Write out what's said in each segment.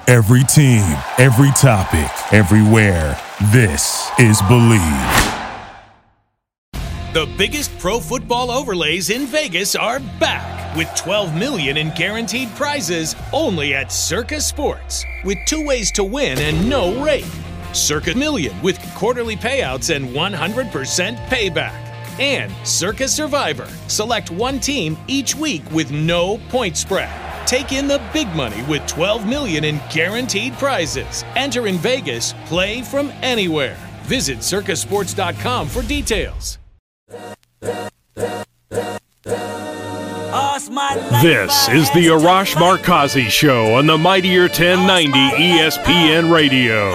Every team, every topic, everywhere. This is Believe. The biggest pro football overlays in Vegas are back with $12 million in guaranteed prizes only at Circa Sports, with 2 ways to win and no rate. Circa Million with quarterly payouts and 100% payback. And Circa Survivor. Select one team each week with no point spread. Take in the big money with $12 million in guaranteed prizes. Enter in Vegas, play from anywhere. Visit circasports.com for details. This is the Arash Markazi Show on the Mightier 1090 ESPN Radio.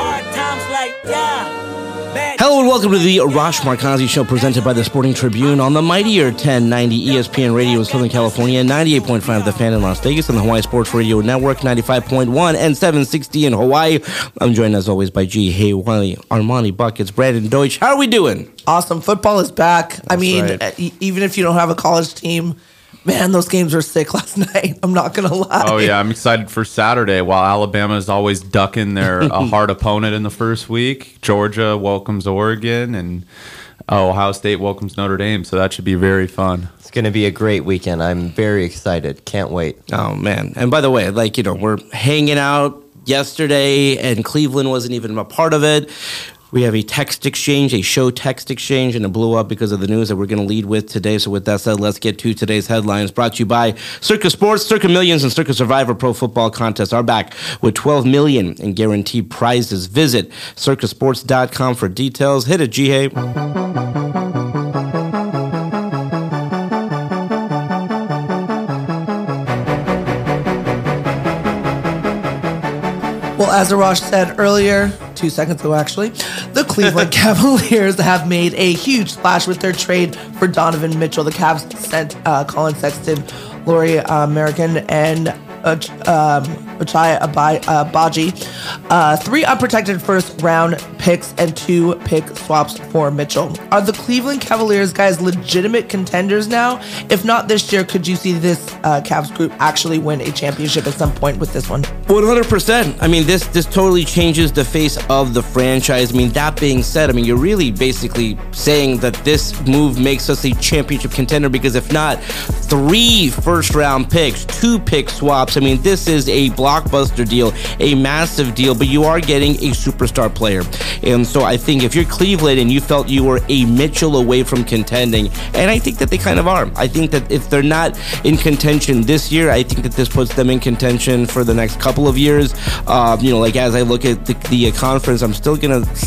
Hello and welcome to the Arash Markazi Show, presented by the Sporting Tribune on the Mightier 1090 ESPN Radio in Southern California, 98.5 The Fan in Las Vegas, on the Hawaii Sports Radio Network, 95.1 and 760 in Hawaii. I'm joined as always by G. Haywali, Armani Buckets, Brandon Deutsch. How are we doing? Awesome. Football is back. That's right. Even if you don't have a college team, man, those games were sick last night. I'm not going to lie. Oh, yeah. I'm excited for Saturday. While Alabama is always ducking their hard opponent in the first week, Georgia welcomes Oregon, and Ohio State welcomes Notre Dame. So that should be very fun. It's going to be a great weekend. I'm very excited. Can't wait. Oh, man. And by the way, we're hanging out yesterday, and Cleveland wasn't even a part of it. We have a text exchange, a show text exchange, and it blew up because of the news that we're going to lead with today. So with that said, let's get to today's headlines. Brought to you by Circa Sports. Circa Millions and Circa Survivor Pro Football Contests are back with $12 million in guaranteed prizes. Visit circasports.com for details. Hit it, G-Hay. Well, as Arash said earlier, 2 seconds ago actually, the Cleveland Cavaliers have made a huge splash with their trade for Donovan Mitchell. The Cavs sent Colin Sexton, Lauri Markkanen, and Ochai Agbaji 3 unprotected first-round picks and 2 pick swaps for Mitchell. Are the Cleveland Cavaliers guys legitimate contenders now? If not this year, could you see this Cavs group actually win a championship at some point with this one? 100%. I mean, this totally changes the face of the franchise. I mean, that being said, you're really basically saying that this move makes us a championship contender, because if not, 3 first-round picks, 2 pick swaps. I mean, this is a blockbuster deal, a massive deal, but you are getting a superstar player. And so I think if you're Cleveland and you felt you were a Mitchell away from contending, and I think that they kind of are. I think that if they're not in contention this year, I think that this puts them in contention for the next couple of years. As I look at the conference, I'm still going to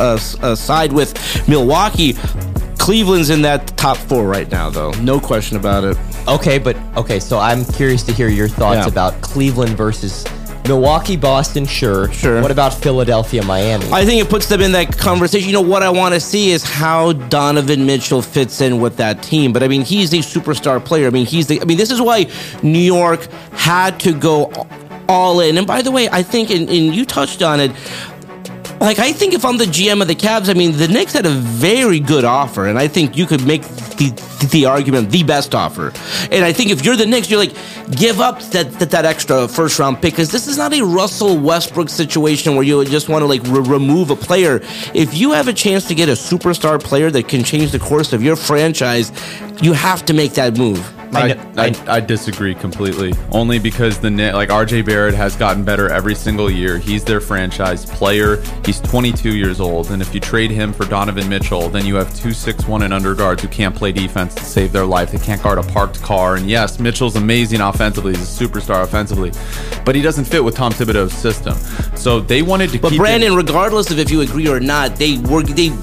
side with Milwaukee. Cleveland's in that top 4 right now, though. No question about it. Okay, so I'm curious to hear your thoughts about Cleveland versus Milwaukee, Boston, sure. What about Philadelphia, Miami? I think it puts them in that conversation. What I want to see is how Donovan Mitchell fits in with that team. But he's a superstar player. This is why New York had to go all in. And by the way, I think, and you touched on it, I think if I'm the GM of the Cavs, the Knicks had a very good offer, and I think you could make the argument the best offer. And I think if you're the Knicks, you're give up that extra first-round pick, because this is not a Russell Westbrook situation where you just want to remove a player. If you have a chance to get a superstar player that can change the course of your franchise, you have to make that move. I disagree completely. Only because RJ Barrett has gotten better every single year. He's their franchise player. He's 22 years old, and if you trade him for Donovan Mitchell, then you have 2 6'1" and under guards who can't play defense to save their life. They can't guard a parked car. And yes, Mitchell's amazing offensively. He's a superstar offensively, but he doesn't fit with Tom Thibodeau's system. So they wanted to. But keep Brandon, regardless of if you agree or not, they offered him.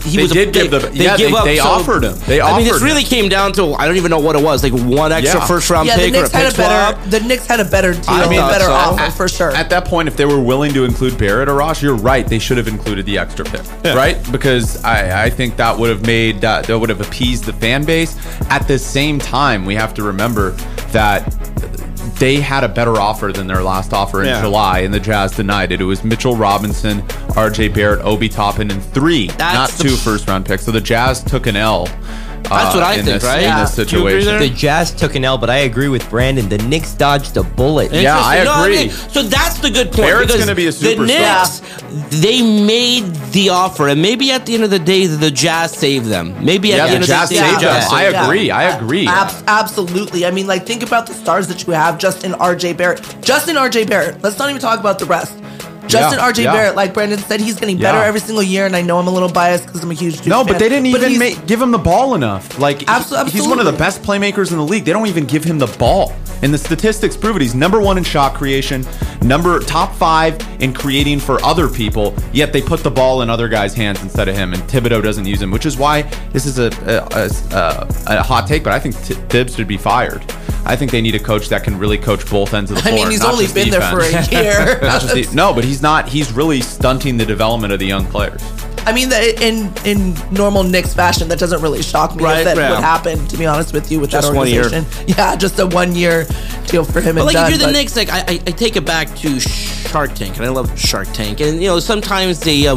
They offered. This really came down to, I don't even know what it was, one extra first-round pick or a pick swap. The Knicks had a better deal, better offer for sure. At that point, if they were willing to include Barrett or Ross, you're right. They should have included the extra pick, right? Because I think that would have made that would have appeased the fan base. At the same time, we have to remember that they had a better offer than their last offer in July, and the Jazz denied it. It was Mitchell Robinson, RJ Barrett, Obi Toppin, and 3, not 2 first-round picks. So the Jazz took an L. That's what I think, right? In this Do you agree situation. there? The Jazz took an L, but I agree with Brandon. The Knicks dodged a bullet. Yeah, I agree. mean, so that's the good point. Barrett's because gonna be a The superstar. Knicks, they made the offer, and maybe at the end of the day, the Jazz saved them. Maybe at Yeah, the end the of Jazz the day, saved them. I Yeah. agree. I agree. Absolutely. I mean, like, think about the stars that you have just in RJ Barrett. Just in RJ Barrett. Let's not even talk about the rest. Just in RJ Barrett, like Brandon said, he's getting better every single year, and I know I'm a little biased because I'm a huge Duke No, fan, but they didn't even he's- give him the ball enough. Like, Absolutely. he's one of the best playmakers in the league. They don't even give him the ball. And the statistics prove it. He's number 1 in shot creation, top 5 in creating for other people, yet they put the ball in other guys' hands instead of him, and Thibodeau doesn't use him, which is why this is a hot take, but I think Tibbs should be fired. I think they need a coach that can really coach both ends of the floor. I mean, he's not only just been there for defense. a year. Not just no, but he's not. He's really stunting the development of the young players. I mean, in normal Knicks fashion, that doesn't really shock me. Right, If that yeah. would happen, to be honest with you, with Just that 1 year. organization. Yeah, just a 1 year deal for him. But and like done, if you're the but- Knicks, like I take it back to Shark Tank, and I love Shark Tank, and sometimes they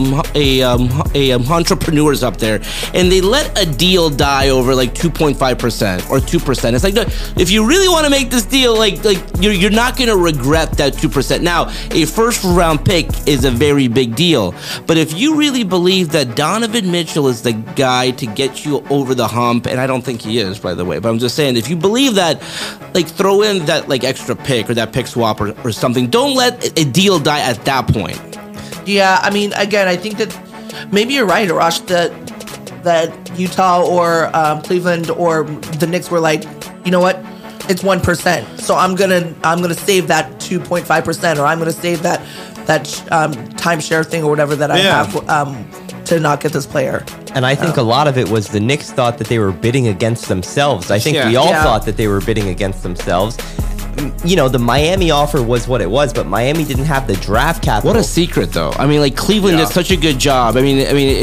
entrepreneurs up there, and they let a deal die over like 2.5% or 2%. It's like, no, if you really want to make this deal, like you're not going to regret that 2%. Now, a first round pick is a very big deal, but if you really believe that Donovan Mitchell is the guy to get you over the hump, and I don't think he is, by the way, but I'm just saying, if you believe that, like, throw in that like extra pick or that pick swap or something. Don't let a deal die at that point. Yeah, I mean, again, I think that maybe you're right, Arash, that Utah or Cleveland or the Knicks were like, you know what, it's 1%, so I'm gonna save that 2.5%, or I'm gonna save that timeshare thing or whatever that I have to not get this player. And I think a lot of it was the Knicks thought that they were bidding against themselves. I think we all thought that they were bidding against themselves. The Miami offer was what it was, but Miami didn't have the draft capital. What a secret, though. I mean, like, Cleveland did such a good job. I mean,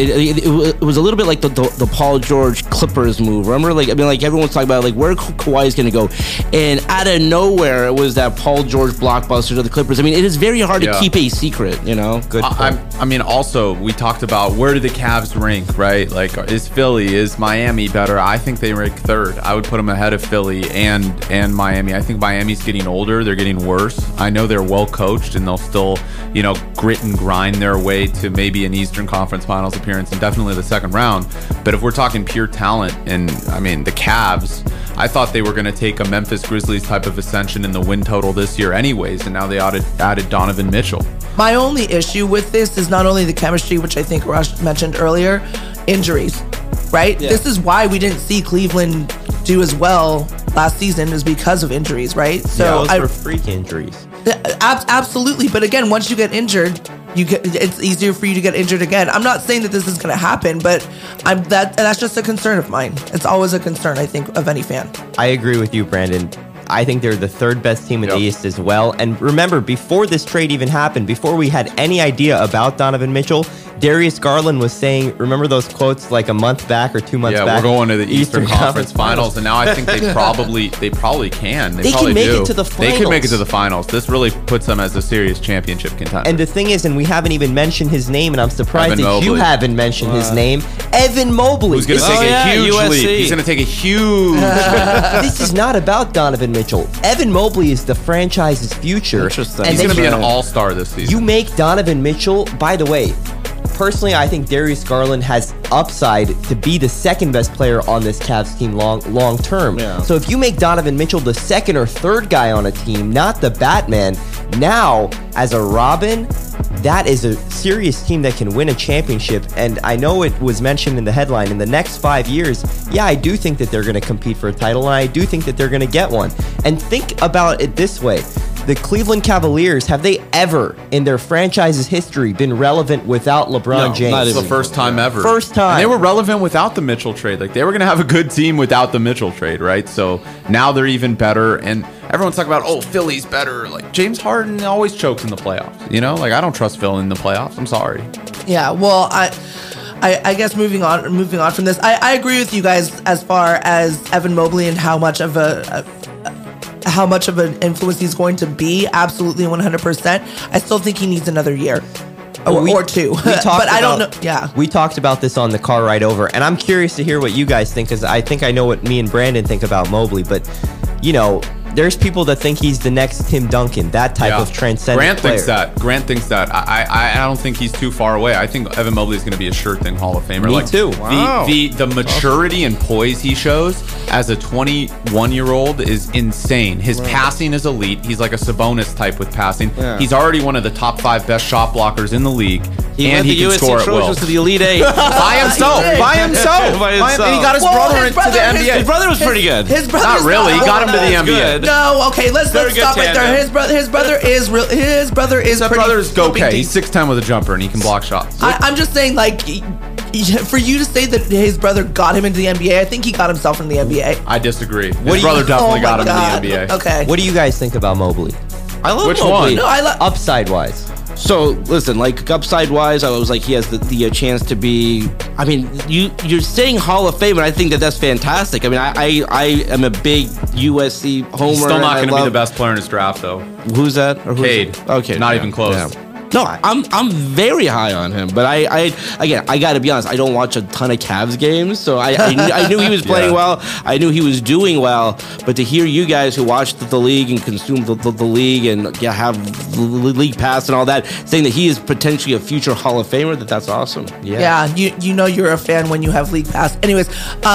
it was a little bit like the Paul George Clippers move. Remember, like, I mean, like, everyone's talking about like where Kawhi's going to go, and out of nowhere, it was that Paul George blockbuster to the Clippers. I mean, it is very hard to keep a secret. Good. I mean, also we talked about where do the Cavs rank, right? Like, is Philly, is Miami better? I think they rank third. I would put them ahead of Philly and Miami. I think Miami's getting older, they're getting worse. I know they're well coached and they'll still, grit and grind their way to maybe an Eastern Conference Finals appearance and definitely the second round. But if we're talking pure talent, and I mean the Cavs, I thought they were going to take a Memphis Grizzlies type of ascension in the win total this year anyways, and now they added Donovan Mitchell. My only issue with this is not only the chemistry, which I think Rush mentioned earlier, injuries, right? Yeah. This is why we didn't see Cleveland do as well last season, is because of injuries, right? So those were freak injuries. Absolutely, but again, once you get injured, it's easier for you to get injured again. I'm not saying that this is going to happen, but that's just a concern of mine. It's always a concern, I think, of any fan. I agree with you, Brandon. I think they're the third best team in the East as well. And remember, before this trade even happened, before we had any idea about Donovan Mitchell, Darius Garland was saying, remember those quotes like a month back or 2 months back? Yeah, we're going to the Eastern Conference Finals, and now I think they probably can. They can make it to the finals. They can make it to the finals. This really puts them as a serious championship contender. And the thing is, and we haven't even mentioned his name, and I'm surprised that you haven't mentioned his name, Evan Mobley. Who's going to take a huge leap. He's going to take a huge This is not about Donovan Mitchell. Evan Mobley is the franchise's future. Interesting. And he's going to be an all-star this season. You make Donovan Mitchell, by the way, personally, I think Darius Garland has upside to be the second best player on this Cavs team long term. Yeah. So if you make Donovan Mitchell the second or third guy on a team, not the Batman, now as a Robin, that is a serious team that can win a championship. And I know it was mentioned in the headline, in the next 5 years, I do think that they're going to compete for a title, and I do think that they're going to get one. And think about it this way. The Cleveland Cavaliers, have they ever in their franchise's history been relevant without LeBron James? It's the first time ever. First time. And they were relevant without the Mitchell trade. Like, they were going to have a good team without the Mitchell trade, right? So now they're even better. And everyone's talking about, Philly's better. Like, James Harden always chokes in the playoffs. Like, I don't trust Phil in the playoffs. I'm sorry. Yeah, well, I guess moving on from this, I agree with you guys as far as Evan Mobley and how much of an influence he's going to be. Absolutely 100%. I still think he needs another year. or two. But I don't know. Yeah. We talked about this on the car ride over, and I'm curious to hear what you guys think, because I think I know what me and Brandon think about Mobley. But, there's people that think he's the next Tim Duncan, that type of transcendent player. Grant thinks that. I don't think he's too far away. I think Evan Mobley is going to be a sure thing Hall of Famer. Me too. Wow. The maturity and poise he shows as a 21-year-old is insane. His passing is elite. He's like a Sabonis type with passing. Yeah. He's already one of the top 5 best shot blockers in the league. And he can score at will. To the Elite Eight. By himself. And he got his brother into the NBA. His brother was pretty good. His brother not really. He got him to the NBA. No, okay, let's stop right there. His brother is real. His brother is pretty. Brother's okay. He's 6'10" with a jumper and he can block shots. I'm just saying, like, for you to say that his brother got him into the NBA, I think he got himself in the NBA. I disagree. His brother definitely got him in the NBA. Okay. What do you guys think about Mobley? I love Which Mobley. one? No, upside wise. So listen, like upside wise, I was like he has the chance to be. I mean, you're saying Hall of Fame, and I think that's fantastic. I mean, I am a big USC homer. He's still not going to be the best player in his draft, though. Who's that? Cade. Okay, not even close. Yeah. No, I'm very high on him, but I got to be honest. I don't watch a ton of Cavs games, so I knew he was playing well. I knew he was doing well, but to hear you guys who watched the league and consume the league and have the league pass and all that, saying that he is potentially a future Hall of Famer, that's awesome. Yeah, you know you're a fan when you have league pass. Anyways,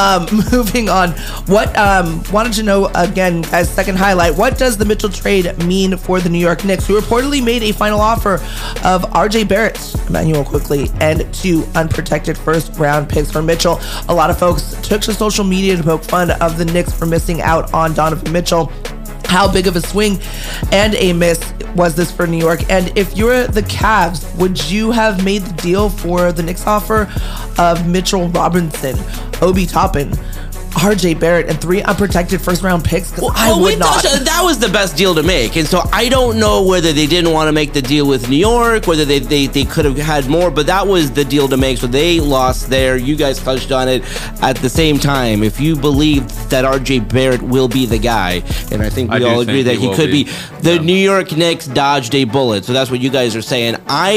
moving on. What wanted to know again as second highlight? What does the Mitchell trade mean for the New York Knicks, who reportedly made a final offer of RJ Barrett, Emmanuel Quickly, and 2 unprotected first-round picks for Mitchell? A lot of folks took to social media to poke fun of the Knicks for missing out on Donovan Mitchell. How big of a swing and a miss was this for New York? And if you're the Cavs, would you have made the deal for the Knicks offer of Mitchell Robinson, Obi Toppin, RJ Barrett, and 3 unprotected first-round picks? I would not. That was the best deal to make, and so I don't know whether they didn't want to make the deal with New York, whether they could have had more, but that was the deal to make. So they lost there. You guys touched on it. At the same time, if you believe that RJ Barrett will be the guy, and I think we all agree that he could be, the New York Knicks dodged a bullet. So that's what you guys are saying.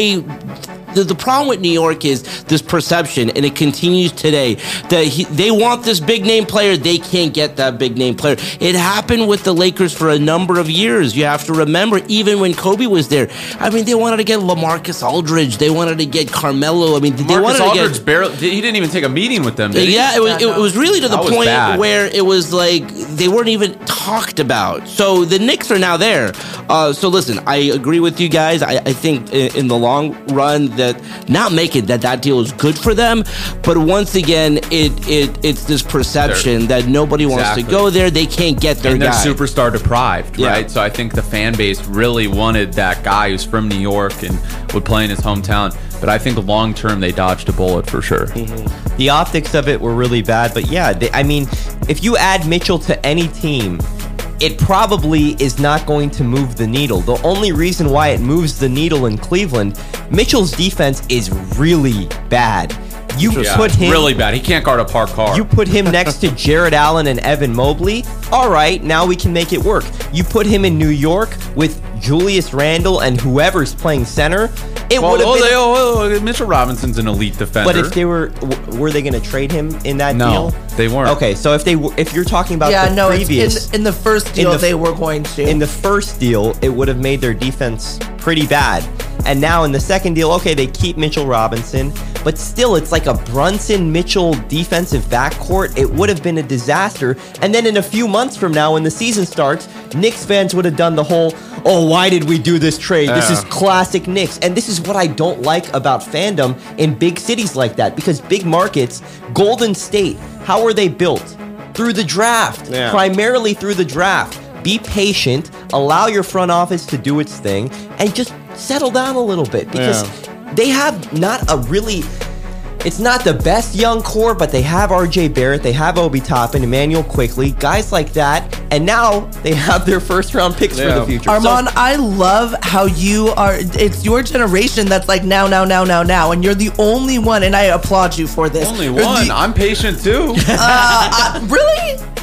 The problem with New York is this perception, and it continues today, that they want this big-name player. They can't get that big-name player. It happened with the Lakers for a number of years. You have to remember, even when Kobe was there, I mean, they wanted to get LaMarcus Aldridge. They wanted to get Carmelo. I mean, they wanted to get... barely, he didn't even take a meeting with them, did he? Yeah, it was really to the point where it was like they weren't even talked about. So the Knicks are now there. So listen, I agree with you guys. I think in the long run that not making that deal is good for them, but once again it's this perception that nobody wants to go there. They can't get their guy. They're superstar deprived, right? So I think the fan base really wanted that guy who's from New York and would play in his hometown, but I think long term they dodged a bullet for sure. The optics of it were really bad, but yeah, I mean, if you add Mitchell to any team, it probably is not going to move the needle. The only reason why it moves the needle in Cleveland, Mitchell's defense is really bad. You put him really bad. He can't guard a parked car. You put him next to Jared Allen and Evan Mobley. All right, now we can make it work. You put him in New York with Julius Randle and whoever's playing center. It would have been. Mitchell Robinson's an elite defender. But if they were they going to trade him in that deal? No, they weren't. Okay, so if you're talking about previous, in the first deal they were going to. In the first deal, it would have made their defense pretty bad. And now in the second deal, okay, they keep Mitchell Robinson, but still, it's like a Brunson-Mitchell defensive backcourt. It would have been a disaster. And then in a few months from now, when the season starts, Knicks fans would have done the whole, oh, why did we do this trade? This is classic Knicks. And this is what I don't like about fandom in big cities like that, because big markets, Golden State, how are they built? Through the draft, primarily through the draft. Be patient, allow your front office to do its thing, and just settle down a little bit, because they have not a really... It's not the best young core, but they have RJ Barrett, they have Obi Toppin, Emmanuel Quickly, guys like that, and now they have their first-round picks for the future. Armand, I love how you are. It's your generation that's like now, and you're the only one, and I applaud you for this. Only one? I'm patient too. Really?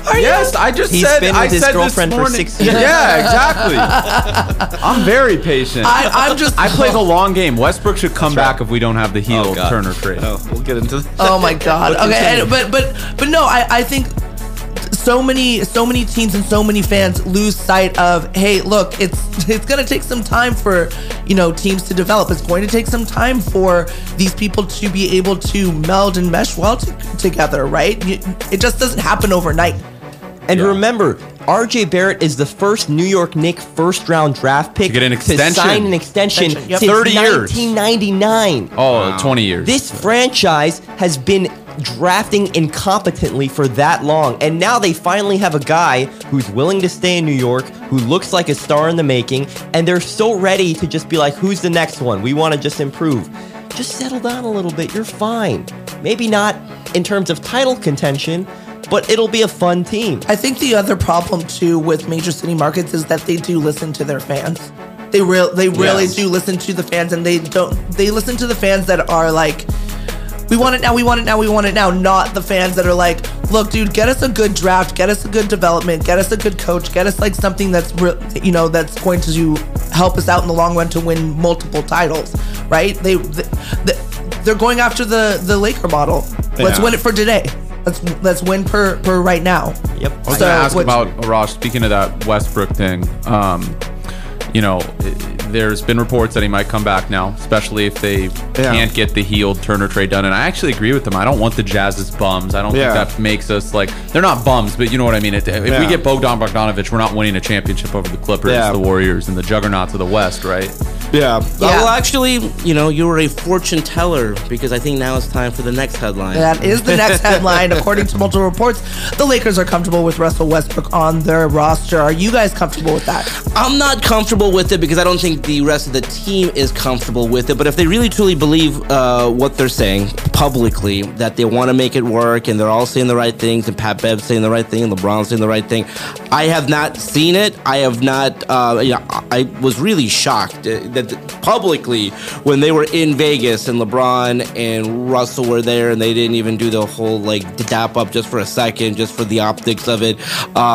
Yes, I just He's said. been I with his said girlfriend this for morning. 6 years. Yeah, exactly. I'm very patient. I'm just. I play the long game. Westbrook should come back if we don't have the heel Turner trade. We'll get into that. Oh my God. Okay, but no, I think so many teams and so many fans lose sight of, hey, look, it's gonna take some time for teams to develop. It's going to take some time for these people to be able to meld and mesh well together, right? It just doesn't happen overnight. And remember, RJ Barrett is the first New York Knicks first-round draft pick To get an extension. sign an extension Yep. since 30 years. 1999. Oh, 20 years. This franchise has been drafting incompetently for that long, and now they finally have a guy who's willing to stay in New York, who looks like a star in the making, and they're so ready to just be like, who's the next one? We want to just improve. Just settle down a little bit. You're fine. Maybe not in terms of title contention, but it'll be a fun team. I think the other problem too with major city markets is that they do listen to their fans. They really do listen to the fans, and they listen to the fans that are like, we want it now, we want it now, we want it now. Not the fans that are like, look, dude, get us a good draft, get us a good development, get us a good coach, get us like something that's that's going to help us out in the long run to win multiple titles, right? They're going after the Laker model. Let's win it for today. Let's win per right now. Yep. I was going to ask about Arash. Speaking of that Westbrook thing, there's been reports that he might come back now, especially if they can't get the healed Turner trade done. And I actually agree with them. I don't want the Jazz's bums. I don't think that makes us like, they're not bums, but you know what I mean. If we get Bogdan Bogdanovic, we're not winning a championship over the Clippers, the Warriors, and the juggernauts of the West, right? Yeah. Well, actually, you were a fortune teller, because I think now it's time for the next headline. That is the next headline. According to multiple reports, the Lakers are comfortable with Russell Westbrook on their roster. Are you guys comfortable with that? I'm not comfortable with it because I don't think the rest of the team is comfortable with it. But if they really truly believe what they're saying publicly, that they want to make it work, and they're all saying the right things, and Pat Bev's saying the right thing, and LeBron's saying the right thing, I have not seen it. I have not. I was really shocked that publicly when they were in Vegas and LeBron and Russell were there, and they didn't even do the whole dap up just for a second, just for the optics of it.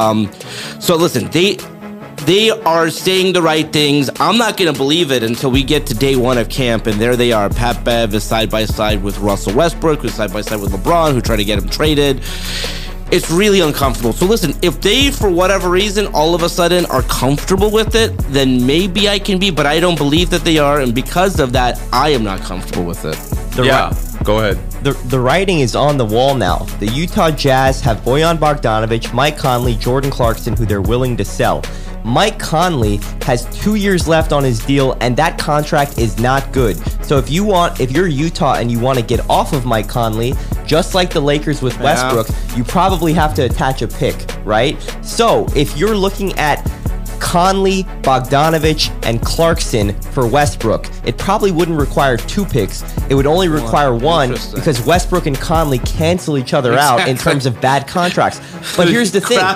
So listen, they are saying the right things. I'm not going to believe it until we get to day one of camp, and there they are. Pat Bev is side by side with Russell Westbrook, who's side by side with LeBron, who tried to get him traded. It's really uncomfortable. So listen, if they, for whatever reason, all of a sudden are comfortable with it, then maybe I can be, but I don't believe that they are, and because of that, I am not comfortable with it. Go ahead. The writing is on the wall now. The Utah Jazz have Bojan Bogdanovic, Mike Conley, Jordan Clarkson, who they're willing to sell. Mike Conley has 2 years left on his deal, and that contract is not good. So if you're Utah and you want to get off of Mike Conley, just like the Lakers with Westbrook, you probably have to attach a pick, right? So if you're looking at Conley, Bogdanovic, and Clarkson for Westbrook, it probably wouldn't require 2 picks. It would only require 1, because Westbrook and Conley cancel each other out in terms of bad contracts. But here's the thing.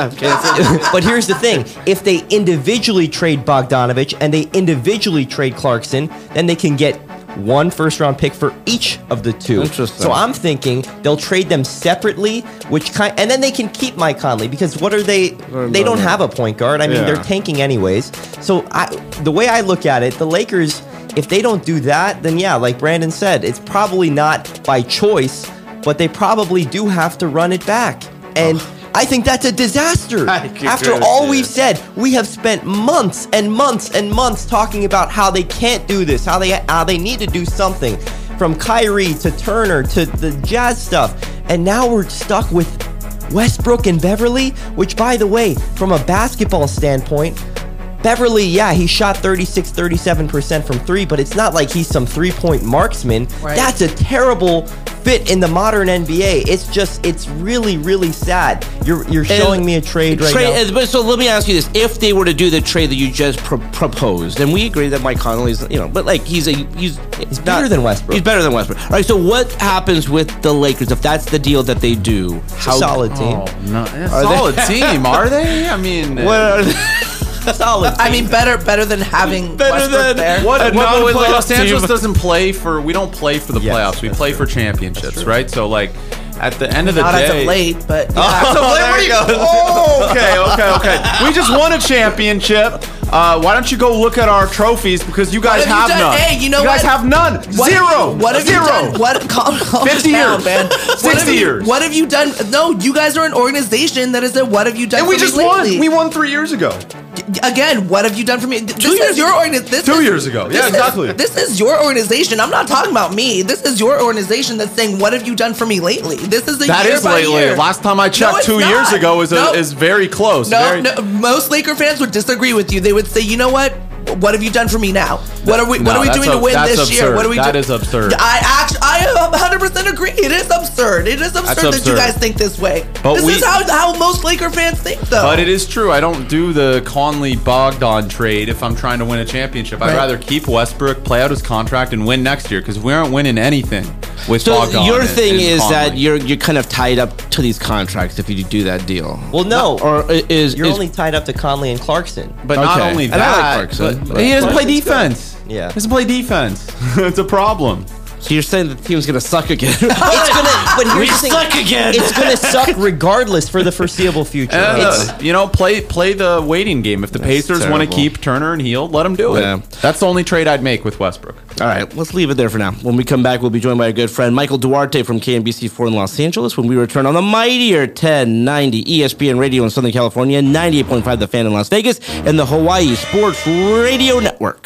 But here's the thing. If they individually trade Bogdanovic and they individually trade Clarkson, then they can get 1 first-round pick for each of the 2. Interesting. So I'm thinking they'll trade them separately, and then they can keep Mike Conley, because what are they? They don't have a point guard. I mean, they're tanking anyways. So the way I look at it, the Lakers, if they don't do that, then like Brandon said, it's probably not by choice, but they probably do have to run it back. And I think that's a disaster. After all we've said, we have spent months and months and months talking about how they can't do this, how they need to do something, from Kyrie to Turner to the Jazz stuff. And now we're stuck with Westbrook and Beverly, which, by the way, from a basketball standpoint, Beverly, he shot 36-37% from 3, but it's not like he's some 3-point marksman. Right. That's a terrible fit in the modern NBA. It's really, really sad. You're showing me a trade right now. So let me ask you this: if they were to do the trade that you just proposed, and we agree that Mike Conley's, but he's better than Westbrook. He's better than Westbrook. All right. So what happens with the Lakers if that's the deal that they do? Solid team. Oh, no, solid team. Are they? I mean, what are they? Solid. I mean, better than having Westbrook there. Los Angeles doesn't play for. We don't play for the playoffs. We play for championships, right? So at the end of the Not day, as of late, but yeah. Okay. We just won a championship. Why don't you go look at our trophies, because you guys have none. Hey, you know you guys what? have none. Zero. What have you done? Calm 50 down, years. man. 60 years. What have you done? No, you guys are an organization that is a what have you done And for we me just lately? won. We won 3 years ago. Again, what have you done for me? This is your organization. 2 years ago. Yeah, exactly. This is your organization. I'm not talking about me. This is your organization that's saying, what have you done for me lately? This is That year is by lately. year. Last time I checked, it's 2 years not. ago is very close. No, most Laker fans would disagree with you. They would say, you know what? What have you done for me now? What are we doing to win this year? What are we doing? That is absurd. I 100% agree. It is absurd. It is absurd that you guys think this way. But this is how most Laker fans think, though. But it is true. I don't do the Conley-Bogdan trade if I'm trying to win a championship. I'd rather keep Westbrook, play out his contract, and win next year, because we aren't winning anything with Bogdan. So your thing is Conley. that you're kind of tied up to these contracts if you do that deal. Well, no. You're only tied up to Conley and Clarkson. But not only And I that, like Clarkson, but he doesn't play Clarkson's defense. Yeah. He doesn't play defense. It's a problem. So you're saying the team's gonna suck again? But here's the thing. suck again. It's going to suck regardless for the foreseeable future. Play the waiting game. If the Pacers want to terrible. keep Turner and Hield, let them do it. Yeah. That's the only trade I'd make with Westbrook. All right, let's leave it there for now. When we come back, we'll be joined by our good friend Michael Duarte from KNBC4 in Los Angeles when we return on the mightier 1090 ESPN Radio in Southern California, 98.5 The Fan in Las Vegas, and the Hawaii Sports Radio Network.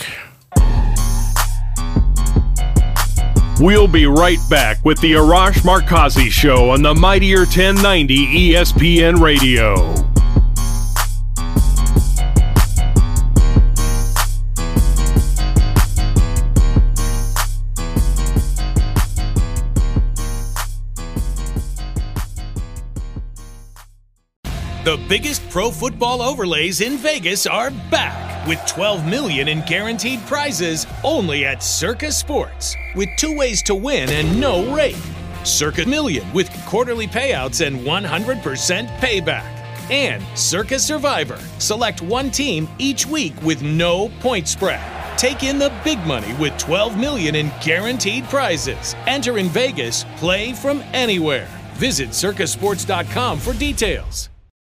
We'll be right back with the Arash Markazi Show on the mightier 1090 ESPN Radio. The biggest pro football overlays in Vegas are back with $12 million in guaranteed prizes only at Circa Sports, with 2 ways to win and no rate. Circa Million with quarterly payouts and 100% payback. And Circa Survivor. Select one team each week with no point spread. Take in the big money with $12 million in guaranteed prizes. Enter in Vegas, play from anywhere. Visit circasports.com for details.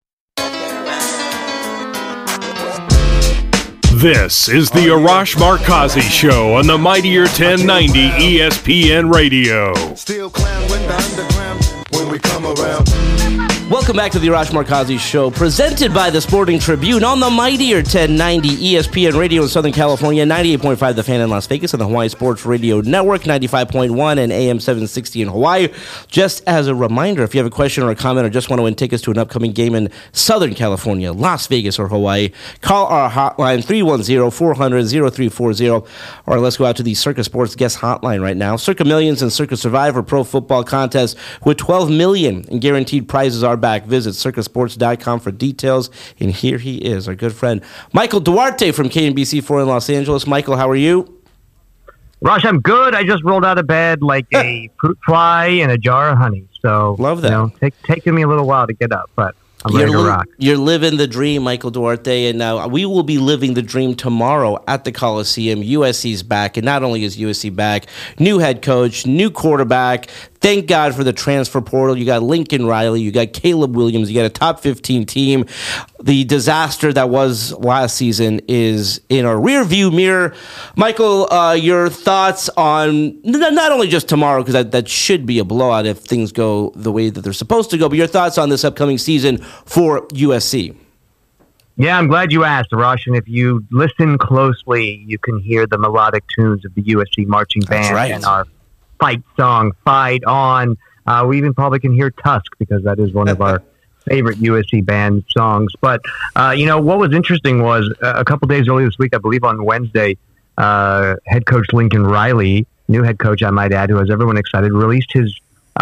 This is the Arash Markazi Show on the mightier 1090 ESPN Radio. Still clown when the underground when we come around. Welcome back to the Arash Markazi Show, presented by the Sporting Tribune on the mightier 1090 ESPN Radio in Southern California, 98.5 The Fan in Las Vegas, and the Hawaii Sports Radio Network, 95.1 and AM 760 in Hawaii. Just as a reminder, if you have a question or a comment or just want to win tickets to an upcoming game in Southern California, Las Vegas, or Hawaii, call our hotline 310-400-0340, or let's go out to the Circa Sports guest hotline right now. Circa Millions and Circa Survivor Pro Football Contest with $12 million in guaranteed prizes are back. Visit circasports.com for details. And here he is, our good friend Michael Duarte from KNBC4 in Los Angeles. Michael, how are you? Rosh, I'm good. I just rolled out of bed like a fruit fly in a jar of honey. So love that. You know, taking me a little while to get up, but I'm ready to rock. You're living the dream, Michael Duarte, and we will be living the dream tomorrow at the Coliseum. USC's back, and not only is USC back, new head coach, new quarterback. Thank God for the transfer portal. You got Lincoln Riley, you got Caleb Williams, you got a top 15 team. The disaster that was last season is in our rear view mirror. Michael, your thoughts on not only just tomorrow, because that should be a blowout if things go the way that they're supposed to go, but your thoughts on this upcoming season for USC. Yeah, I'm glad you asked, Rosh. And if you listen closely, you can hear the melodic tunes of the USC marching band and our fight song, Fight On. We even probably can hear Tusk, because that is one of our favorite USC band songs. But, what was interesting was a couple days earlier this week, I believe on Wednesday, head coach Lincoln Riley, new head coach, I might add, who has everyone excited, released his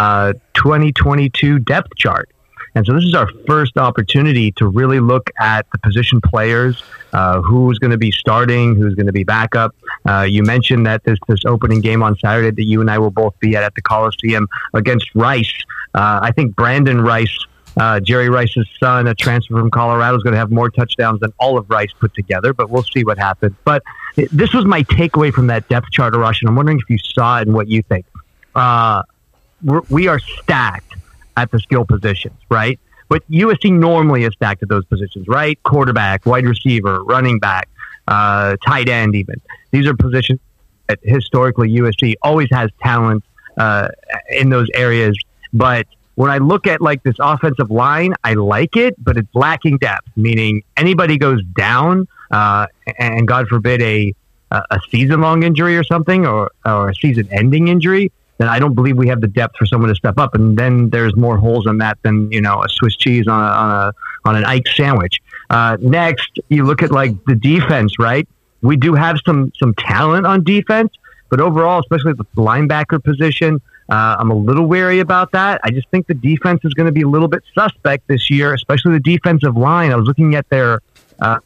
2022 depth chart. And so this is our first opportunity to really look at the position players, who's going to be starting, who's going to be backup. You mentioned that this opening game on Saturday that you and I will both be at the Coliseum against Rice. I think Brandon Rice, Jerry Rice's son, a transfer from Colorado, is going to have more touchdowns than all of Rice put together, but we'll see what happens. But this was my takeaway from that depth chart, Arash, and I'm wondering if you saw it and what you think. We are stacked at the skill positions, right? But USC normally is stacked at those positions, right? Quarterback, wide receiver, running back, tight end even. These are positions that historically USC always has talent in those areas. But when I look at like this offensive line, I like it, but it's lacking depth, meaning anybody goes down and God forbid a season-long injury or something or a season-ending injury, then I don't believe we have the depth for someone to step up. And then there's more holes in that than, a Swiss cheese on an Ike sandwich. Next, you look at like the defense, right? We do have some talent on defense, but overall, especially at the linebacker position, I'm a little wary about that. I just think the defense is going to be a little bit suspect this year, especially the defensive line. I was looking at their, their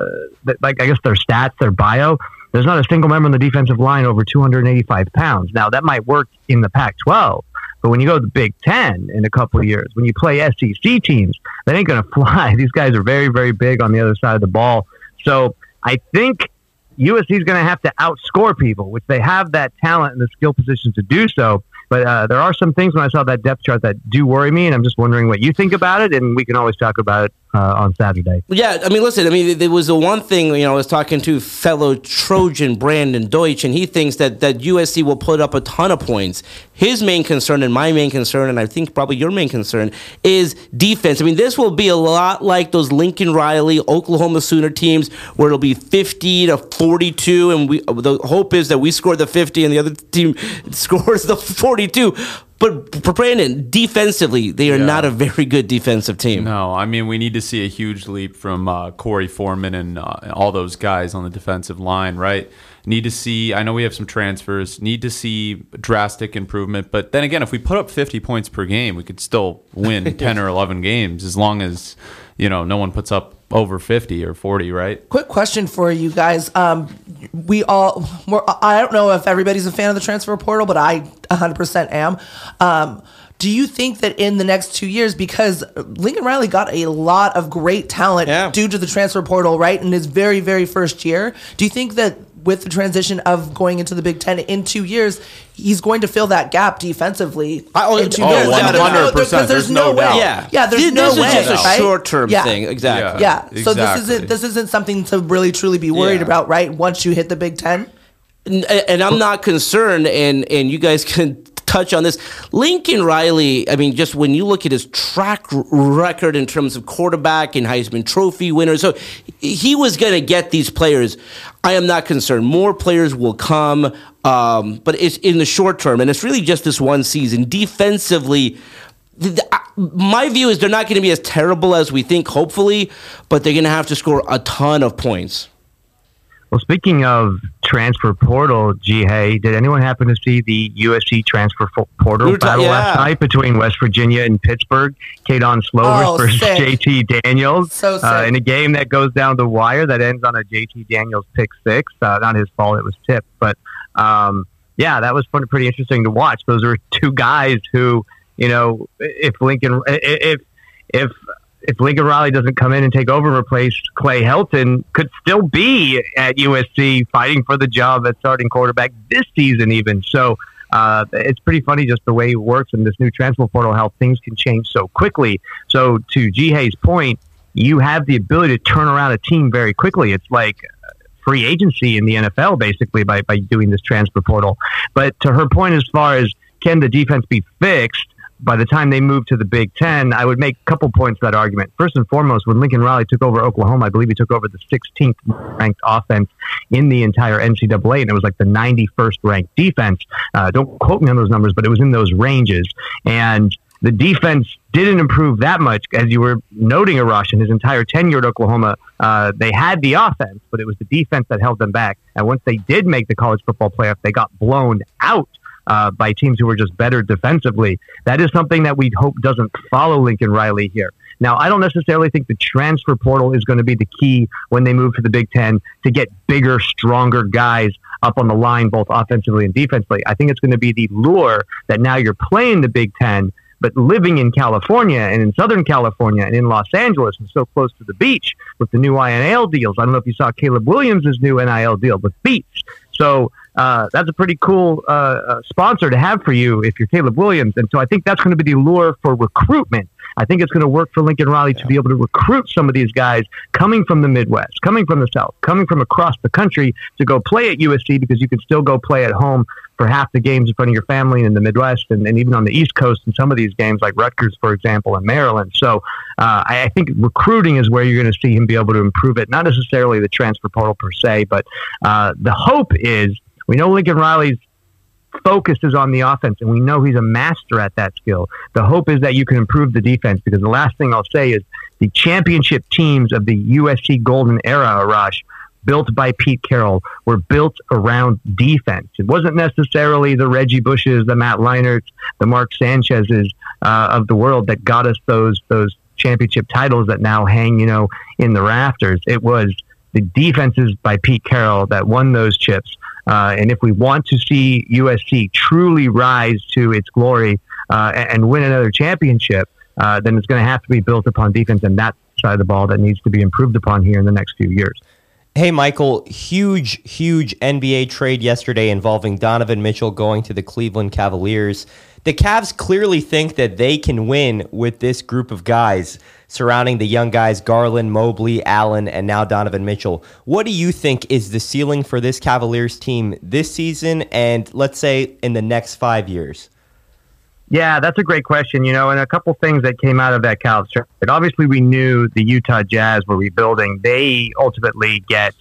stats, their bio. There's not a single member on the defensive line over 285 pounds. Now, that might work in the Pac-12, but when you go to the Big Ten in a couple of years, when you play SEC teams, that ain't going to fly. These guys are very, very big on the other side of the ball. So I think USC is going to have to outscore people, which they have that talent and the skill position to do so. But there are some things when I saw that depth chart that do worry me, and I'm just wondering what you think about it, and we can always talk about it on Saturday. Yeah, listen, there was the one thing, I was talking to fellow Trojan Brandon Deutsch, and he thinks that USC will put up a ton of points. His main concern and my main concern, and I think probably your main concern, is defense. This will be a lot like those Lincoln Riley, Oklahoma Sooner teams where it'll be 50-42, and the hope is that we score the 50 and the other team scores the 42. But for Brandon, defensively, they are not a very good defensive team. No, we need to see a huge leap from Corey Foreman and all those guys on the defensive line, right? Need to see, I know we have some transfers, need to see drastic improvement. But then again, if we put up 50 points per game, we could still win 10 or 11 games as long as, no one puts up over 50 or 40, right? Quick question for you guys. I don't know if everybody's a fan of the transfer portal, but I 100% am. Do you think that in the next 2 years, because Lincoln Riley got a lot of great talent due to the transfer portal, right, in his very, very first year, do you think that with the transition of going into the Big Ten in 2 years, he's going to fill that gap defensively in 2 years? 100%. Because there's no way. Yeah, there's no way. This is just a short-term thing. Exactly. Yeah. So this isn't something to really, truly be worried about, right, once you hit the Big Ten? And I'm not concerned, and you guys can touch on this. Lincoln Riley, just when you look at his track record in terms of quarterback and Heisman Trophy winners, so he was going to get these players. I am not concerned. More players will come, but it's in the short term, and it's really just this one season. Defensively, my view is they're not going to be as terrible as we think, hopefully, but they're going to have to score a ton of points. Well, speaking of transfer portal, Hey, did anyone happen to see the USC transfer portal battle last night between West Virginia and Pittsburgh? Kaidon Slovers versus JT Daniels. So sick. In a game that goes down the wire that ends on a JT Daniels pick six. Not his fault, it was tipped. But, that was pretty interesting to watch. Those are two guys who, if Lincoln Riley doesn't come in and take over and replace Clay Helton, could still be at USC fighting for the job at starting quarterback this season even. So it's pretty funny just the way it works in this new transfer portal, how things can change so quickly. So to Hay's point, you have the ability to turn around a team very quickly. It's like free agency in the NFL basically by doing this transfer portal. But to her point, as far as can the defense be fixed, by the time they move to the Big Ten, I would make a couple points to that argument. First and foremost, when Lincoln Riley took over Oklahoma, I believe he took over the 16th ranked offense in the entire NCAA, and it was like the 91st ranked defense. Don't quote me on those numbers, but it was in those ranges. And the defense didn't improve that much, as you were noting, Arash, in his entire tenure at Oklahoma. They had the offense, but it was the defense that held them back. And once they did make the college football playoff, they got blown out by teams who were just better defensively. That is something that we hope doesn't follow Lincoln Riley here. Now, I don't necessarily think the transfer portal is going to be the key when they move to the Big Ten to get bigger, stronger guys up on the line, both offensively and defensively. I think it's going to be the lure that now you're playing the Big Ten, but living in California and in Southern California and in Los Angeles and so close to the beach with the new NIL deals. I don't know if you saw Caleb Williams' new NIL deal with Beats. So that's a pretty cool sponsor to have for you if you're Caleb Williams. And so I think that's going to be the lure for recruitment. I think it's going to work for Lincoln Riley to be able to recruit some of these guys coming from the Midwest, coming from the South, coming from across the country to go play at USC, because you can still go play at home for half the games in front of your family in the Midwest and even on the East Coast in some of these games like Rutgers, for example, and Maryland. So I think recruiting is where you're going to see him be able to improve it, not necessarily the transfer portal per se, but the hope is, we know Lincoln Riley's focus is on the offense, and we know he's a master at that skill. The hope is that you can improve the defense, because the last thing I'll say is the championship teams of the USC Golden Era, Arash, built by Pete Carroll, were built around defense. It wasn't necessarily the Reggie Bushes, the Matt Leinerts, the Mark Sanchez's of the world that got us those championship titles that now hang, in the rafters. It was the defenses by Pete Carroll that won those chips. And if we want to see USC truly rise to its glory and win another championship, then it's going to have to be built upon defense, and that side of the ball that needs to be improved upon here in the next few years. Hey, Michael, huge NBA trade yesterday involving Donovan Mitchell going to the Cleveland Cavaliers. The Cavs clearly think that they can win with this group of guys surrounding the young guys, Garland, Mobley, Allen, and now Donovan Mitchell. What do you think is the ceiling for this Cavaliers team this season and, let's say, in the next 5 years? Yeah, that's a great question, and a couple things that came out of that Cavs trade. Obviously, we knew the Utah Jazz were rebuilding. They ultimately get,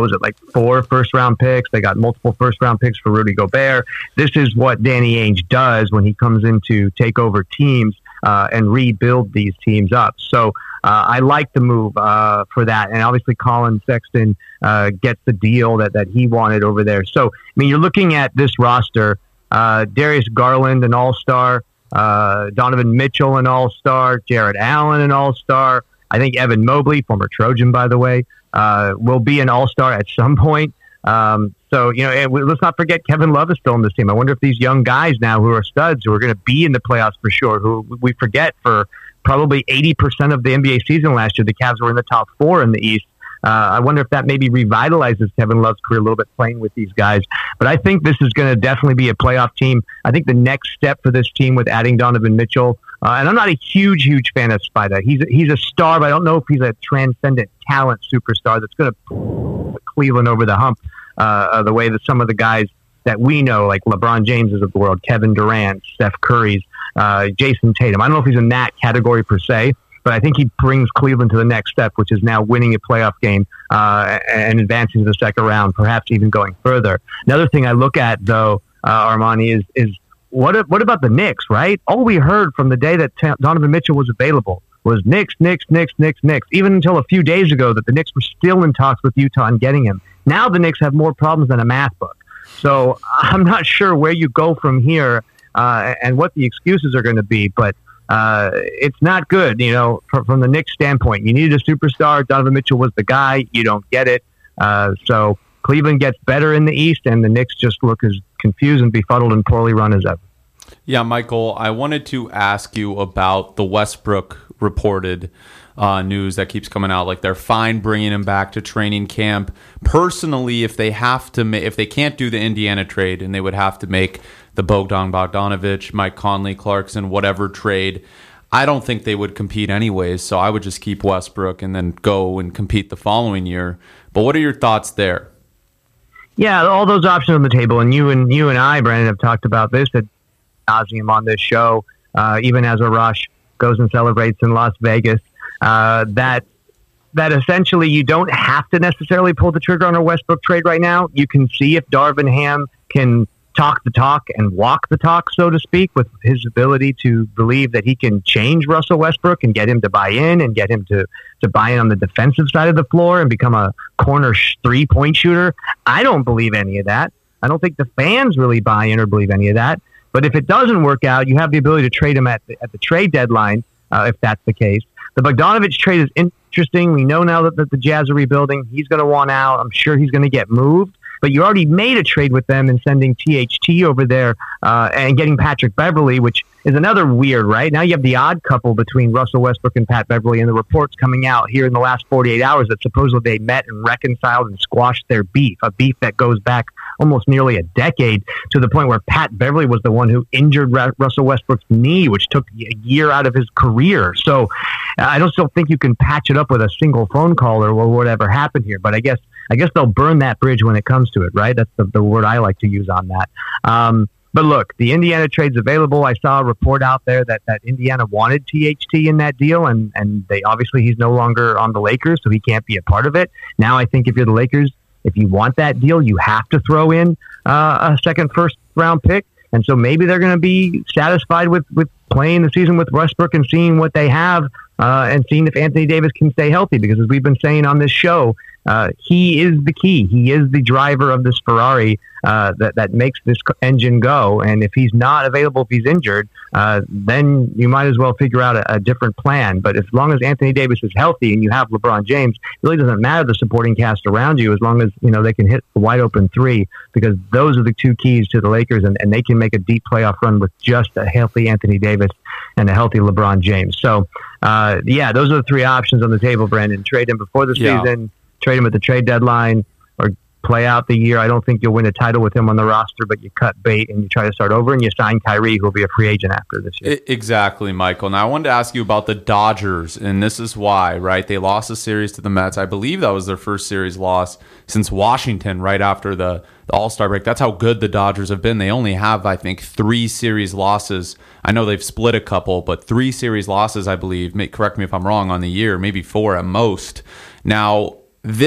4 first-round picks. They got multiple first-round picks for Rudy Gobert. This is what Danny Ainge does when he comes in to take over teams and rebuild these teams up. So I like the move for that. And obviously, Colin Sexton gets the deal that he wanted over there. So, you're looking at this roster. Darius Garland, an all-star, Donovan Mitchell, an all-star, Jared Allen, an all-star. I think Evan Mobley, former Trojan, by the way, will be an all-star at some point. So, let's not forget Kevin Love is still on this team. I wonder if these young guys now who are studs, who are going to be in the playoffs for sure, who we forget for probably 80% of the NBA season last year, the Cavs were in the top 4 in the East. I wonder if that maybe revitalizes Kevin Love's career a little bit playing with these guys. But I think this is going to definitely be a playoff team. I think the next step for this team with adding Donovan Mitchell, and I'm not a huge fan of Spida. He's a star, but I don't know if he's a transcendent talent superstar that's going to put Cleveland over the hump the way that some of the guys that we know, like LeBron James of the world, Kevin Durant, Steph Curry's, Jason Tatum. I don't know if he's in that category per se, but I think he brings Cleveland to the next step, which is now winning a playoff game and advancing to the second round, perhaps even going further. Another thing I look at, though, Armani, is what about the Knicks, right? All we heard from the day that Donovan Mitchell was available was Knicks. Even until a few days ago that the Knicks were still in talks with Utah on getting him. Now the Knicks have more problems than a math book. So I'm not sure where you go from here and what the excuses are going to be, but it's not good, from the Knicks standpoint. You needed a superstar. Donovan Mitchell was the guy. You don't get it. So Cleveland gets better in the East, and the Knicks just look as confused and befuddled and poorly run as ever. Yeah, Michael, I wanted to ask you about the Westbrook reported news that keeps coming out. Like, they're fine bringing him back to training camp. Personally, if they can't do the Indiana trade and they would have to make the Bogdanovich, Mike Conley, Clarkson, whatever trade, I don't think they would compete anyways. So I would just keep Westbrook and then go and compete the following year. But what are your thoughts there? Yeah, all those options on the table, and you and I, Brandon, have talked about this ad nauseum on this show. Even as Arash goes and celebrates in Las Vegas, that essentially you don't have to necessarily pull the trigger on a Westbrook trade right now. You can see if Darvin Ham can talk the talk and walk the talk, so to speak, with his ability to believe that he can change Russell Westbrook and get him to buy in and get him to buy in on the defensive side of the floor and become a corner three-point shooter. I don't believe any of that. I don't think the fans really buy in or believe any of that. But if it doesn't work out, you have the ability to trade him at the trade deadline, if that's the case. The Bogdanovich trade is interesting. We know now that the Jazz are rebuilding. He's going to want out. I'm sure he's going to get moved. But you already made a trade with them and sending THT over there and getting Patrick Beverley, which is another weird, right? Now you have the odd couple between Russell Westbrook and Pat Beverley, and the reports coming out here in the last 48 hours that supposedly they met and reconciled and squashed their beef, a beef that goes back almost nearly a decade, to the point where Pat Beverly was the one who injured Russell Westbrook's knee, which took a year out of his career. So I don't still think you can patch it up with a single phone call or whatever happened here. But I guess they'll burn that bridge when it comes to it, right? That's the word I like to use on that. But look, the Indiana trade's available. I saw a report out there that Indiana wanted THT in that deal, and they obviously he's no longer on the Lakers, so he can't be a part of it. Now I think if you're the Lakers, if you want that deal, you have to throw in a second first-round pick. And so maybe they're going to be satisfied with playing the season with Westbrook and seeing what they have and seeing if Anthony Davis can stay healthy. Because as we've been saying on this show, he is the key. He is the driver of this Ferrari that makes this engine go. And if he's not available, if he's injured, then you might as well figure out a different plan. But as long as Anthony Davis is healthy and you have LeBron James, it really doesn't matter the supporting cast around you as long as they can hit the wide open three, because those are the two keys to the Lakers, and they can make a deep playoff run with just a healthy Anthony Davis and a healthy LeBron James. So, those are the three options on the table, Brandon. Trade him before the season, trade him at the trade deadline, or play out the year. I don't think you'll win a title with him on the roster, but you cut bait and you try to start over, and you sign Kyrie, who will be a free agent after this year. Exactly, Michael. Now, I wanted to ask you about the Dodgers, and this is why, right? They lost a series to the Mets. I believe that was their first series loss since Washington, right after the All-Star break. That's how good the Dodgers have been. They only have, I think, 3 series losses. I know they've split a couple, but 3 series losses, I believe. Correct me if I'm wrong on the year, maybe 4 at most. Now,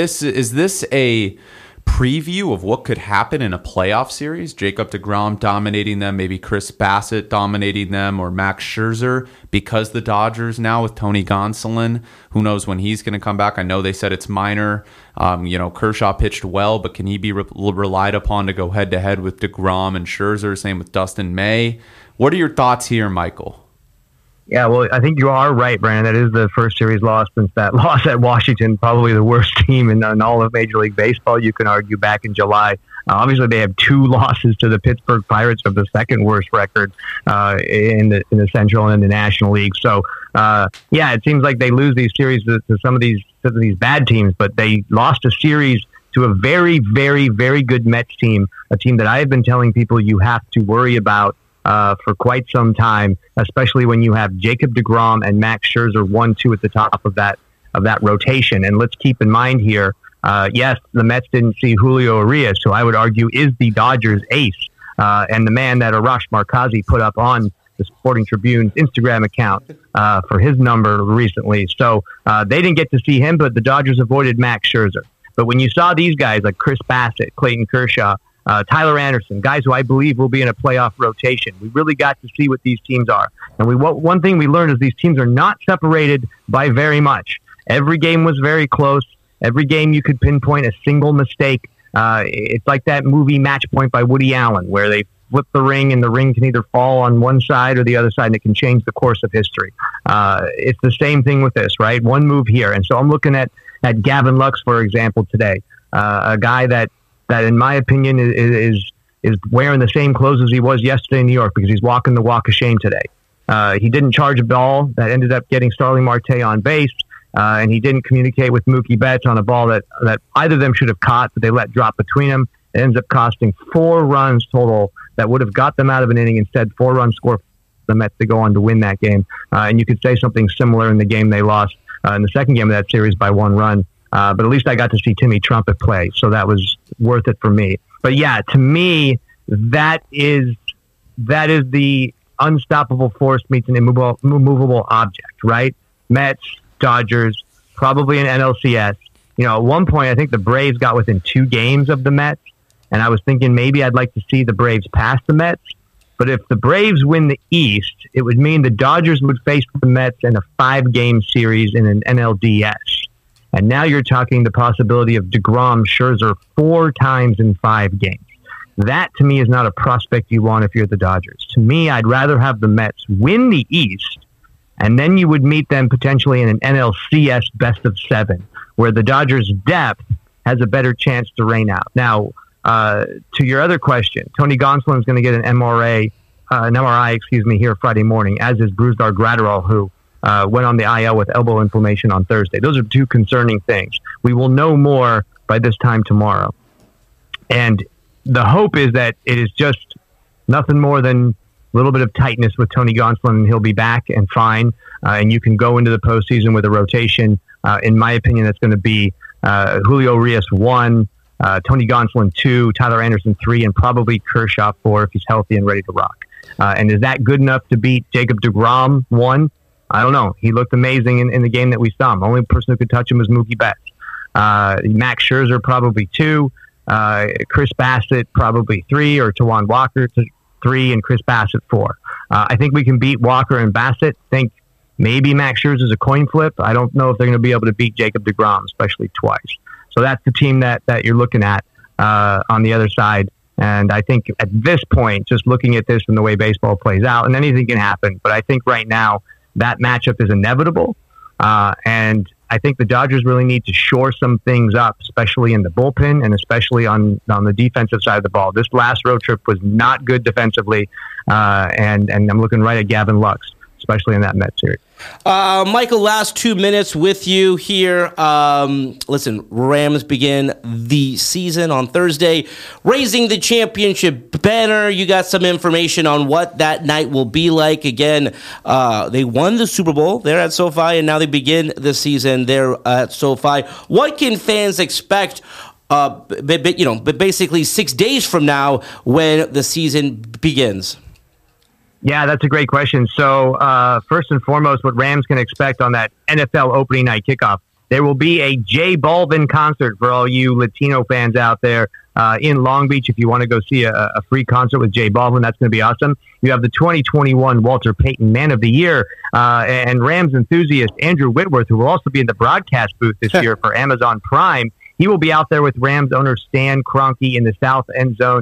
is this a preview of what could happen in a playoff series? Jacob deGrom dominating them, maybe Chris Bassett dominating them, or Max Scherzer, because the Dodgers now with Tony Gonsolin, who knows when he's going to come back? I know they said it's minor. Kershaw pitched well, but can he be relied upon to go head-to-head with deGrom and Scherzer? Same with Dustin May. What are your thoughts here, Michael? Yeah, well, I think you are right, Brandon. That is the first series loss since that loss at Washington, probably the worst team in all of Major League Baseball, you can argue, back in July. Obviously, they have 2 losses to the Pittsburgh Pirates, of the second worst record in the Central and in the National League. So, it seems like they lose these series to some of these bad teams, but they lost a series to a very, very, very good Mets team, a team that I have been telling people you have to worry about for quite some time, especially when you have Jacob deGrom and Max Scherzer 1-2 at the top of that rotation. And let's keep in mind here, yes, the Mets didn't see Julio Urias, who I would argue is the Dodgers' ace, and the man that Arash Markazi put up on the Sporting Tribune's Instagram account for his number recently. So they didn't get to see him, but the Dodgers avoided Max Scherzer. But when you saw these guys like Chris Bassett, Clayton Kershaw, Tyler Anderson, guys who I believe will be in a playoff rotation, we really got to see what these teams are. And one thing we learned is these teams are not separated by very much. Every game was very close. Every game you could pinpoint a single mistake. It's like that movie Match Point by Woody Allen, where they flip the ring and the ring can either fall on one side or the other side, and it can change the course of history. It's the same thing with this, right? One move here. And so I'm looking at Gavin Lux, for example, today, a guy that in my opinion is wearing the same clothes as he was yesterday in New York, because he's walking the walk of shame today. He didn't charge a ball that ended up getting Starling Marte on base, and he didn't communicate with Mookie Betts on a ball that either of them should have caught, but they let drop between them. It ends up costing 4 runs total that would have got them out of an inning. Instead, 4 runs score for the Mets to go on to win that game. And you could say something similar in the game they lost in the second game of that series by 1 run. But at least I got to see Timmy Trumpet play, so that was worth it for me. But yeah, to me, that is the unstoppable force meets an immovable object, right? Mets, Dodgers, probably an NLCS. At one point, I think the Braves got within 2 games of the Mets, and I was thinking maybe I'd like to see the Braves pass the Mets. But if the Braves win the East, it would mean the Dodgers would face the Mets in a 5-game series in an NLDS. And now you're talking the possibility of deGrom, Scherzer 4 times in 5 games. That, to me, is not a prospect you want if you're the Dodgers. To me, I'd rather have the Mets win the East, and then you would meet them potentially in an NLCS best-of-7, where the Dodgers' depth has a better chance to reign out. Now, to your other question, Tony Gonsolin is going to get an MRI, here Friday morning, as is Brusdar Graterol, who went on the IL with elbow inflammation on Thursday. Those are 2 concerning things. We will know more by this time tomorrow. And the hope is that it is just nothing more than a little bit of tightness with Tony Gonsolin, and he'll be back and fine. And you can go into the postseason with a rotation. In my opinion, that's going to be Julio Urias 1, Tony Gonsolin 2, Tyler Anderson 3, and probably Kershaw 4 if he's healthy and ready to rock. And is that good enough to beat Jacob deGrom 1? I don't know. He looked amazing in the game that we saw him. Only person who could touch him was Mookie Betts. Max Scherzer probably 2, Chris Bassett probably 3, or Tawan Walker 3, and Chris Bassett 4. I think we can beat Walker and Bassett. Think maybe Max Scherzer is a coin flip. I don't know if they're going to be able to beat Jacob deGrom, especially twice. So that's the team that you're looking at on the other side. And I think at this point, just looking at this and the way baseball plays out, and anything can happen, but I think right now that matchup is inevitable. And I think the Dodgers really need to shore some things up, especially in the bullpen and especially on the defensive side of the ball. This last road trip was not good defensively, and I'm looking right at Gavin Lux, especially in that Mets series. Michael, last 2 minutes with you here. Listen, Rams begin the season on Thursday, raising the championship banner. You got some information on what that night will be like. Again, they won the Super Bowl there at SoFi, and now they begin the season there at SoFi. What can fans expect? Basically 6 days from now when the season begins. Yeah, that's a great question. So first and foremost, what Rams can expect on that NFL opening night kickoff, there will be a J Balvin concert for all you Latino fans out there in Long Beach. If you want to go see a free concert with J Balvin, that's going to be awesome. You have the 2021 Walter Payton Man of the Year and Rams enthusiast Andrew Whitworth, who will also be in the broadcast booth this year for Amazon Prime. He will be out there with Rams owner Stan Kroenke in the south end zone,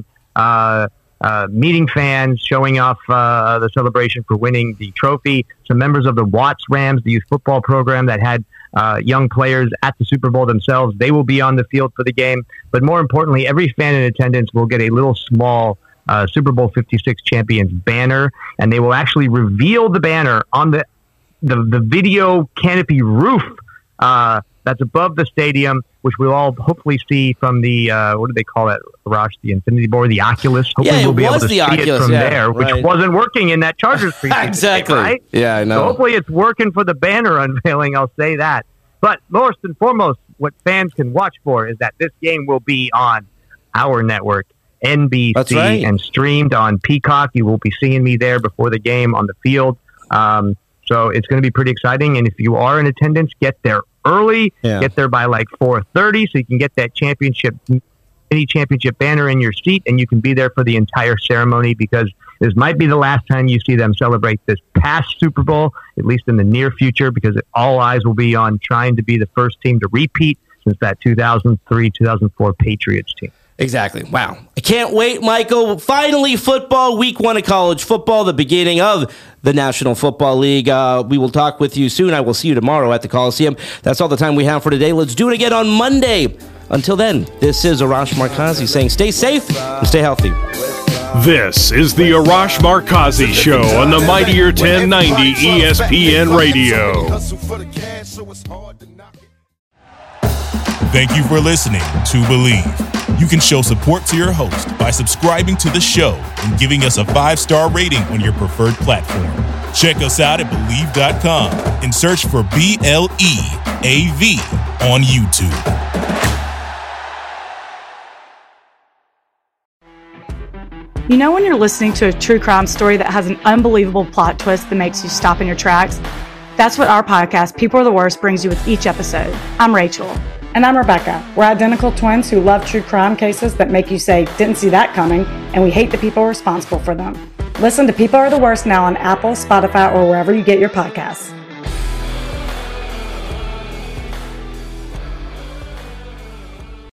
meeting fans, showing off the celebration for winning the trophy. Some members of the Watts Rams, the youth football program that had young players at the Super Bowl themselves, they will be on the field for the game. But more importantly, every fan in attendance will get a little small Super Bowl 56 champions banner, and they will actually reveal the banner on the video canopy roof that's above the stadium, which we'll all hopefully see from the, what do they call it, Raj? The Infinity Board, the Oculus. Hopefully we'll be able to see it from there, which wasn't working in that Chargers preseason. Exactly. Game, right? Yeah, I know. So hopefully it's working for the banner unveiling, I'll say that. But first and foremost, what fans can watch for is that this game will be on our network, NBC, That's right. and streamed on Peacock. You will be seeing me there before the game on the field. So it's going to be pretty exciting. And if you are in attendance, get there early. Yeah. Get there by like 4:30 so you can get that mini championship banner in your seat, and you can be there for the entire ceremony, because this might be the last time you see them celebrate this past Super Bowl, at least in the near future, because all eyes will be on trying to be the first team to repeat since that 2003-2004 Patriots team. Exactly. Wow. I can't wait, Michael. Finally, football, week 1 of college football, the beginning of the National Football League. We will talk with you soon. I will see you tomorrow at the Coliseum. That's all the time we have for today. Let's do it again on Monday. Until then, this is Arash Markazi saying stay safe and stay healthy. This is the Arash Markazi Show on the Mightier 1090 ESPN Radio. Thank you for listening to Believe. You can show support to your host by subscribing to the show and giving us a 5-star rating on your preferred platform. Check us out at Believe.com and search for BLEAV on YouTube. You know when you're listening to a true crime story that has an unbelievable plot twist that makes you stop in your tracks? That's what our podcast, People Are the Worst, brings you with each episode. I'm Rachel. And I'm Rebecca. We're identical twins who love true crime cases that make you say, didn't see that coming, and we hate the people responsible for them. Listen to People Are the Worst now on Apple, Spotify, or wherever you get your podcasts.